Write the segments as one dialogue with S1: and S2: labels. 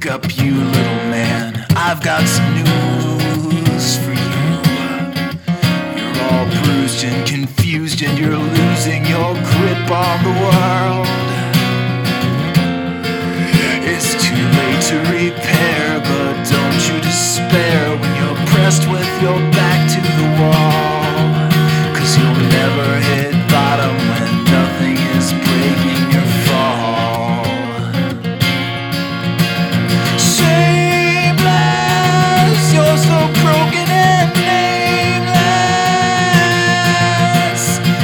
S1: up, you little man. I've got some news for you. You're all bruised and confused, and you're losing your grip on the world. It's too late to repair, but don't you despair when you're pressed with your back to the wall. 'Cause you'll never hit bottom when nothing is breaking your fall. Shameless, you're so broken and nameless.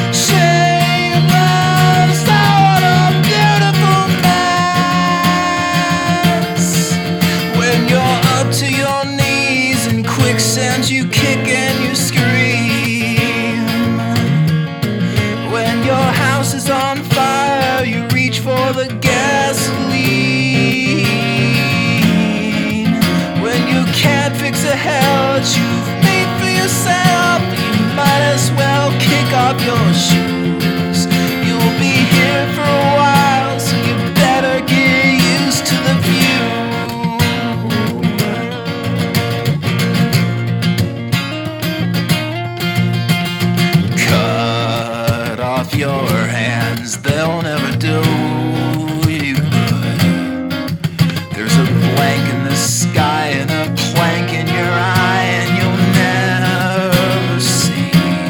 S1: Shameless, oh, what a beautiful mess. When you're up to your knees in quicksand, you kick and you scream. When your house is on fire, you reach for the gasoline. When you can't fix a hell that you've made for yourself, you might as well kick off your shoes. You'll be here for a while, so you better get used to the view. Cut off your hands, they'll never do you good. There's a blank in the sky and a plank in your eye, and you'll never see.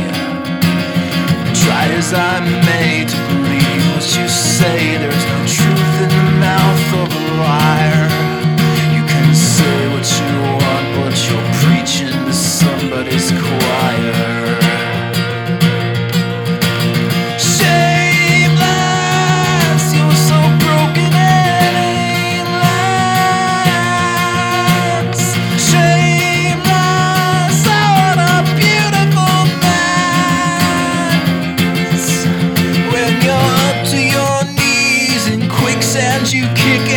S1: Try as I may to believe what you say, there's no truth in the mouth of a liar. You can say what you want, but you're preaching to somebody's choir. Shameless, you're so broken and aimless. Shameless, oh, what a beautiful mess. When you're up to your knees in quicksand, you kick